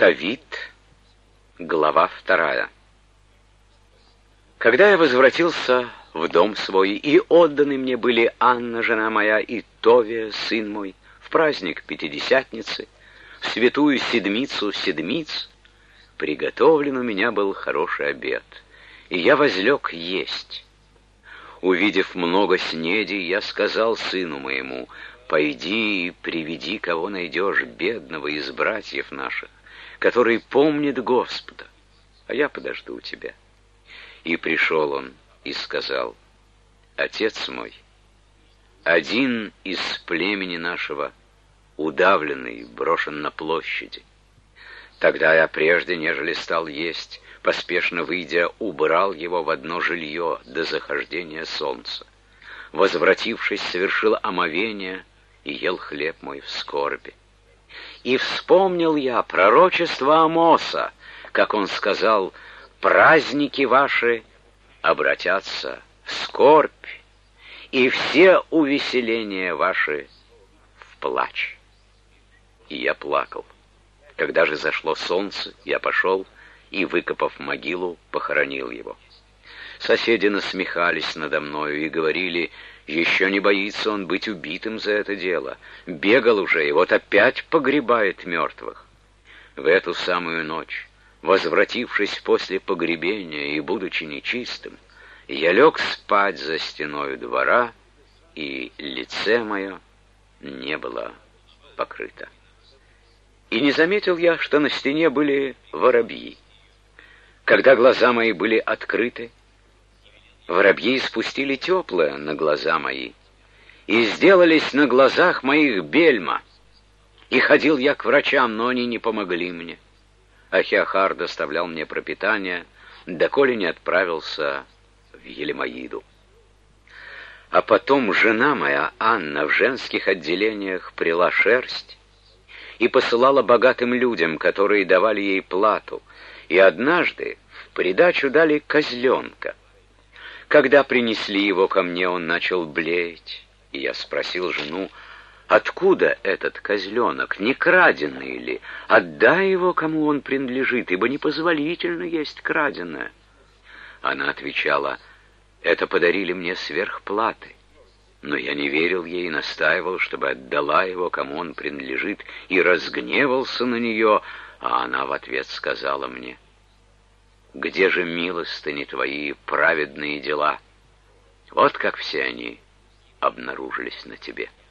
Тавит, глава 2. Когда я возвратился в дом свой, и отданы мне были Анна, жена моя, и Товия, сын мой, в праздник Пятидесятницы, в святую седмицу седмиц, приготовлен у меня был хороший обед, и я возлег есть. Увидев много снедей, я сказал сыну моему: «Пойди и приведи, кого найдешь, бедного из братьев наших, который помнит Господа, а я подожду тебя». И пришел он и сказал: «Отец мой, один из племени нашего удавленный, брошен на площади». Тогда я, прежде нежели стал есть, поспешно выйдя, убрал его в одно жилье до захождения солнца. Возвратившись, совершил омовение и ел хлеб мой в скорби. И вспомнил я пророчество Амоса, как он сказал: «Праздники ваши обратятся в скорбь, и все увеселения ваши в плач». И я плакал. Когда же зашло солнце, я пошел и, выкопав могилу, похоронил его. Соседи насмехались надо мною и говорили: «Еще не боится он быть убитым за это дело. Бегал уже, и вот опять погребает мертвых». В эту самую ночь, возвратившись после погребения и будучи нечистым, я лег спать за стеною двора, и лице мое не было покрыто. И не заметил я, что на стене были воробьи. Когда глаза мои были открыты, воробьи спустили теплое на глаза мои, и сделались на глазах моих бельма. И ходил я к врачам, но они не помогли мне. Ахиахар доставлял мне пропитание, доколе не отправился в Елемоиду. А потом жена моя, Анна, в женских отделениях прила шерсть и посылала богатым людям, которые давали ей плату, и однажды в придачу дали козленка. Когда принесли его ко мне, он начал блеять, и я спросил жену: «Откуда этот козленок, не краденый ли? Отдай его, кому он принадлежит, ибо непозволительно есть краденое». Она отвечала: «Это подарили мне сверх платы». Но я не верил ей и настаивал, чтобы отдала его, кому он принадлежит, и разгневался на нее, а она в ответ сказала мне: «Где же милостыни твои, праведные дела? Вот как все они обнаружились на тебе».